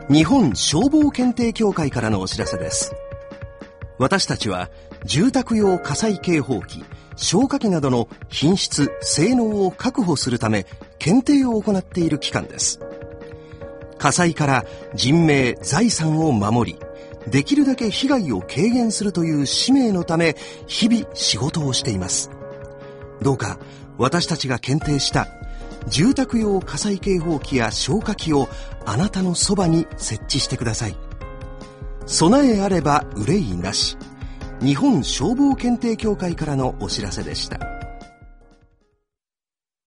日本消防検定協会からのお知らせです。私たちは住宅用火災警報器、消火器などの品質・性能を確保するため検定を行っている機関です。火災から人命・財産を守り、できるだけ被害を軽減するという使命のため日々仕事をしています。どうか私たちが検定した住宅用火災警報器や消火器をあなたのそばに設置してください。備えあれば憂いなし。日本消防検定協会からのお知らせでした。